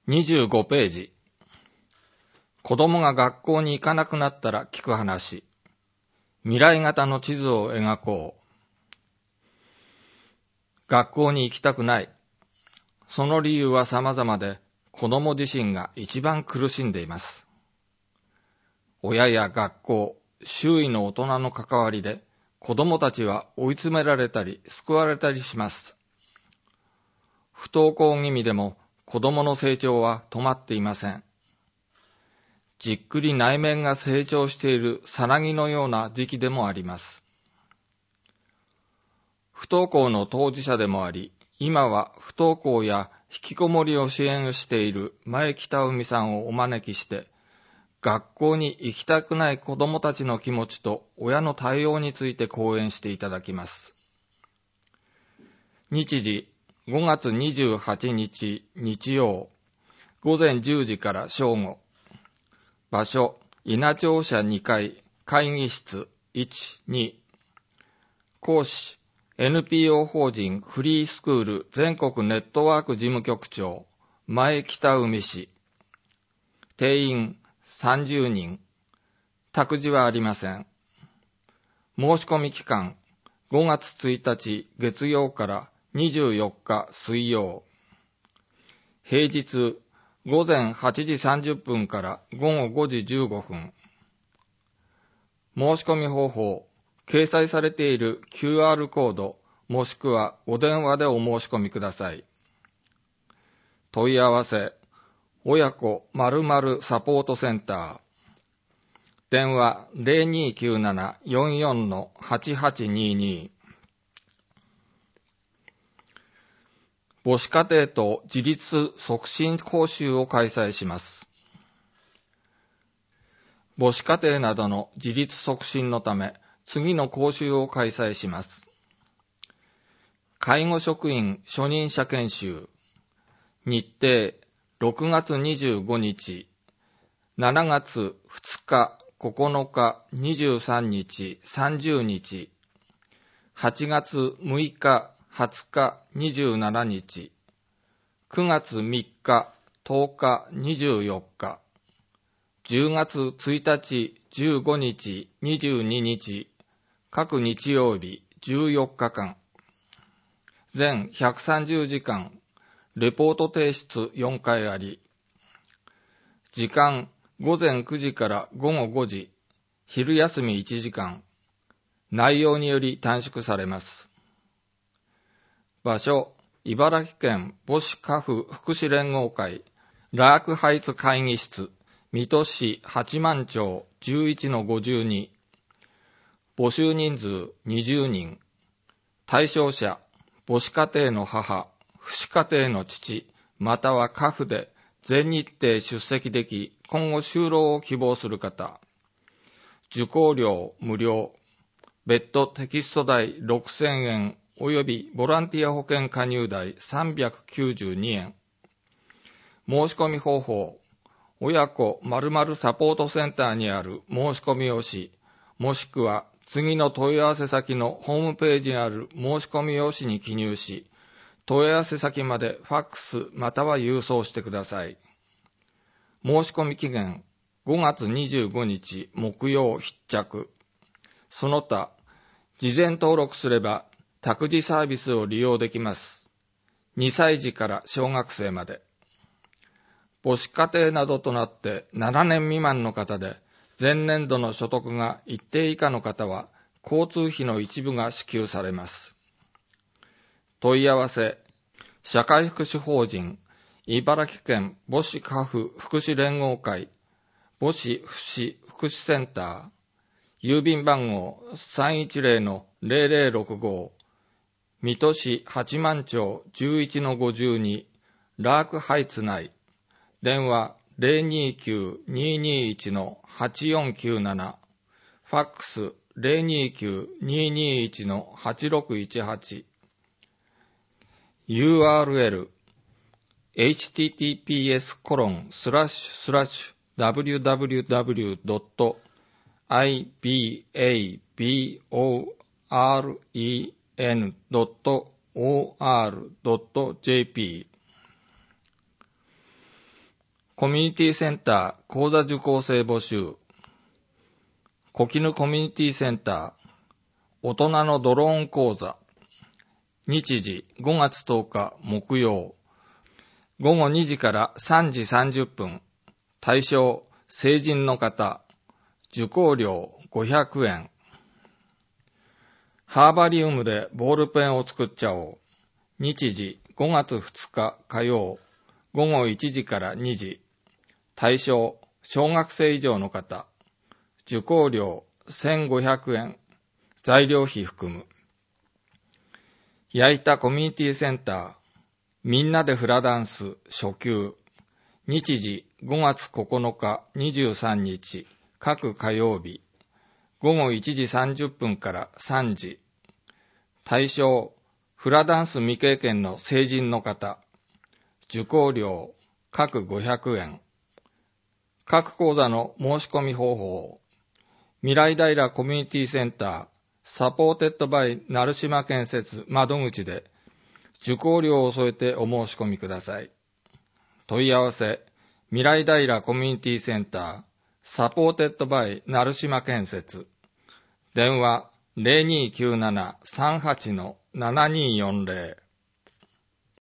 25ページ。子供が学校に行かなくなったら聞く話。未来型の地図を描こう。学校に行きたくない。その理由は様々で、子供自身が一番苦しんでいます。親や学校、周囲の大人の関わりで、子供たちは追い詰められたり救われたりします。不登校気味でも子供の成長は止まっていません。じっくり内面が成長しているさなぎのような時期でもあります。不登校の当事者でもあり、今は不登校や引きこもりを支援している前北海さんをお招きして、学校に行きたくない子どもたちの気持ちと親の対応について講演していただきます。日時5月28日日曜、午前10時から正午。場所、稲庁舎2階、会議室1、2。講師、NPO 法人フリースクール全国ネットワーク事務局長、前北海氏。定員30人。託児はありません。申し込み期間、5月1日月曜から24日水曜。平日、午前8時30分から午後5時15分。申し込み方法、掲載されている QR コード、もしくはお電話でお申し込みください。問い合わせ、親子〇〇サポートセンター。電話 0297-44-8822。母子家庭と自立促進講習を開催します。母子家庭などの自立促進のため、次の講習を開催します。介護職員初任者研修。日程、6月25日、7月2日、9日、23日、30日、8月6日、20日、27日、9月3日、10日、24日、10月1日、15日、22日、各日曜日14日間、全130時間、レポート提出4回あり、時間午前9時から午後5時、昼休み1時間、内容により短縮されます。場所、茨城県母子家父福祉連合会、ラークハイツ会議室、水戸市八幡町 11-52。募集人数20人。対象者、母子家庭の母、父子家庭の父、または家父で全日程出席でき、今後就労を希望する方。受講料無料。別途テキスト代6000円及びボランティア保険加入代392円。申し込み方法。親子〇〇サポートセンターにある申し込み用紙、もしくは次の問い合わせ先のホームページにある申し込み用紙に記入し、問い合わせ先までファックスまたは郵送してください。申し込み期限5月25日木曜必着。その他、事前登録すれば託児サービスを利用できます。2歳児から小学生まで。母子家庭などとなって7年未満の方で、前年度の所得が一定以下の方は、交通費の一部が支給されます。問い合わせ、社会福祉法人、茨城県母子家父福祉連合会、母子福祉センター、郵便番号 310-0065、水戸市八幡町 11-52、ラークハイツ内、電話 029-221-8497、ファックス 029-221-8618、URL https://www.ibaboren.or.jp コミュニティセンター講座受講生募集。小絹コミュニティセンター大人のドローン講座。日時5月10日木曜。午後2時から3時30分。対象成人の方。受講料500円。ハーバリウムでボールペンを作っちゃおう。日時5月2日火曜。午後1時から2時。対象小学生以上の方。受講料1500円。材料費含む。矢板コミュニティセンターみんなでフラダンス初級。日時5月9日23日各火曜日。午後1時30分から3時。対象フラダンス未経験の成人の方。受講料各500円。各講座の申し込み方法。未来平コミュニティセンターサポーテッドバイ成島建設窓口で受講料を添えてお申し込みください。問い合わせ未来平コミュニティセンターサポーテッドバイ成島建設。電話 0297-38-7240